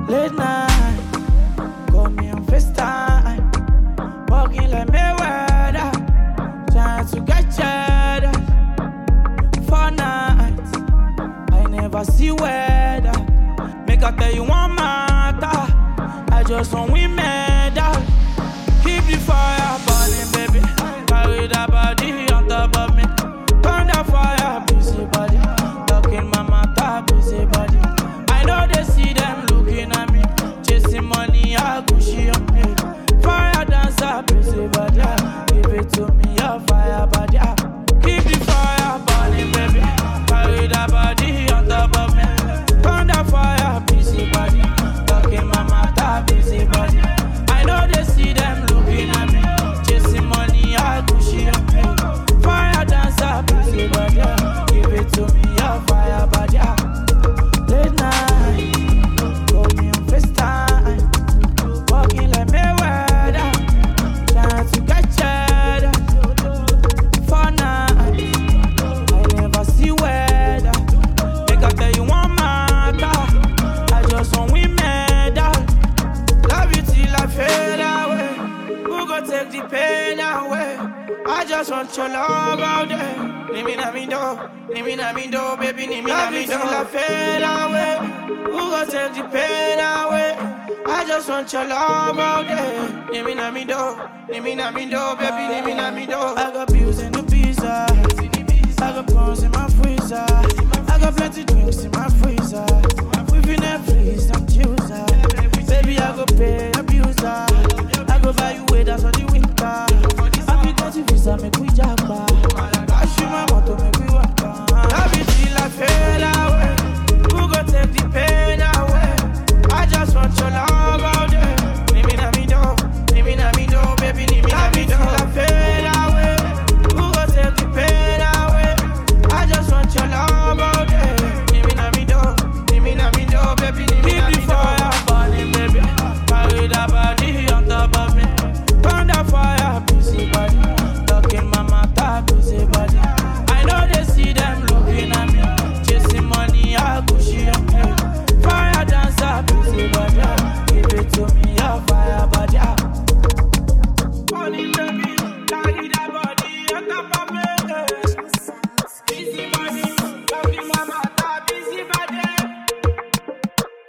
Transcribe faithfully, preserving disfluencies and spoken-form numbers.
Late night, call me on FaceTime. Walking like Mayweather, trying to get cheddar. For nights, I never see weather. Make I tell you one matter, I just want we medal. Keep the fire burning, baby. Carry that body on top of me. Burn that fire, busy body. Talking my matter, busy body. I know they see them looking at me. Chasing money, I go she on me. Fire dancer, busy body. Give it to me, your fire body. Keep the fire burning, baby. Carry that body on top of me. Burn that fire, busy body. Talking my matter, busy body. I know they see them looking at me. Chasing money, I go she on me. Fire dancer, busy body. Give it to me, your fire body. Late night, call me on FaceTime. Walking like Mayweather, trying to get cheddar. For night, I never see weather. Make I tell you one matter, I just want we medal. Love you till I fade away. Who go take the pain away? I just want your love out there. Need me, na me do, need me, na me do, baby, need me, na me do. Love you till I fade away. Who go take the pain away? I just want your love out there. Need me, na me do, need me, na me do, baby, need me, na me do. I got bills in the visa, I got pounds in my freezer.